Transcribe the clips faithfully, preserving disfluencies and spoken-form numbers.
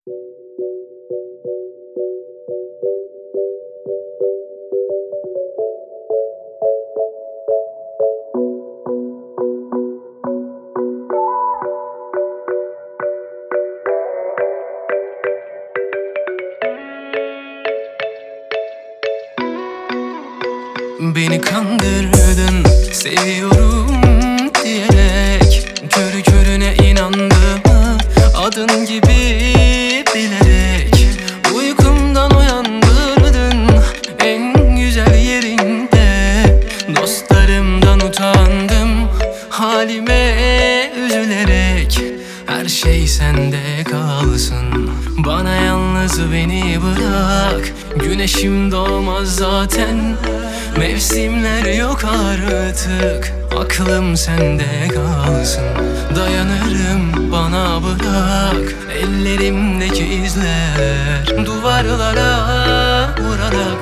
Beni kandırdın seviyorum diyerek, körü körüne inandım adın gibi bilerek. Uykumdan uyandırdın en güzel yerinde, dostlarımdan utandım halime üzülerek. Her şey sende kalsın, bana yalnız beni bırak. Güneşim doğmaz zaten, mevsimler yok artık. Aklım sende kalsın, dayanırım bana bırak. Ellerimdeki izler duvarlara vurarak.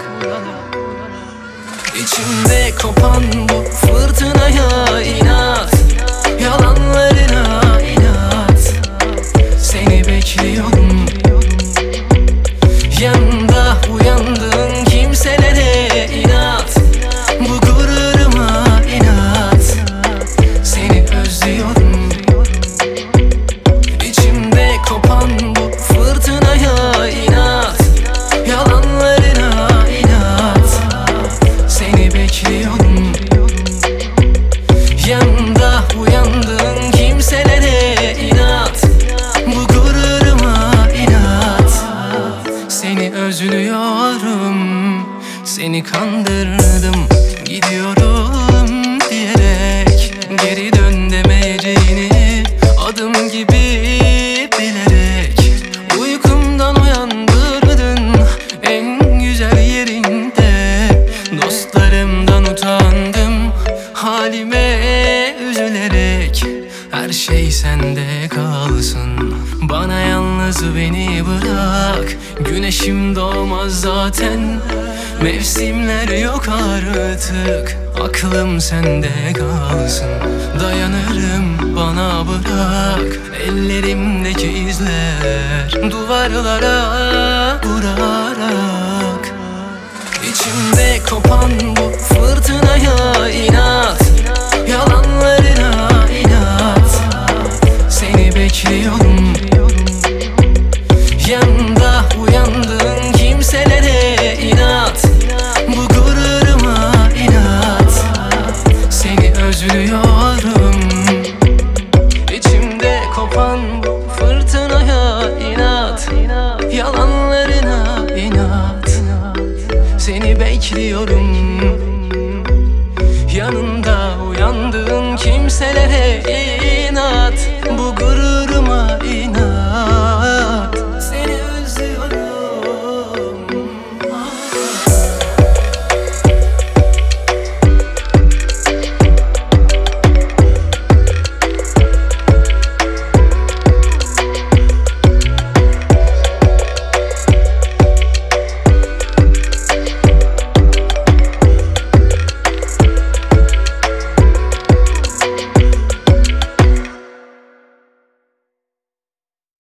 İçimde kopan bu fırtınaya inat, yalanlarına inat. Seni bekliyorum, yanında uyandığın kimselere inat. Bu gururuma inat, seni özlüyorum. İçimde kopan bu fırtınaya inat, yalanlarına inat. Seni bekliyorum, yanında uyandığın kimselere inat. Bu gururuma inat, seni özlüyorum. Seni kandırdım gidiyorum diyerek, geri dön demeyeceğini adım gibi bilerek. Uykumdan uyandırdın en güzel yerinde, dostlarımdan utandım halime üzülerek. Her şey sende kalsın, bana yalnız beni bırak. Güneşim doğmaz zaten, mevsimler yok artık. Aklım sende kalsın, dayanırım bana bırak. Ellerimdeki izler duvarlara vurarak. İçimde kopan bu fırtınaya inat, yalanlarına inat. Seni bekliyorum, yanında uyandığın kimselere inat. Bu gururuma inat, seni özlüyorum. İçimde kopan bu fırtınaya inat, yalanlarına inat. Seni bekliyorum, yanında uyandığın kimselere inat. Bu gururuma inat.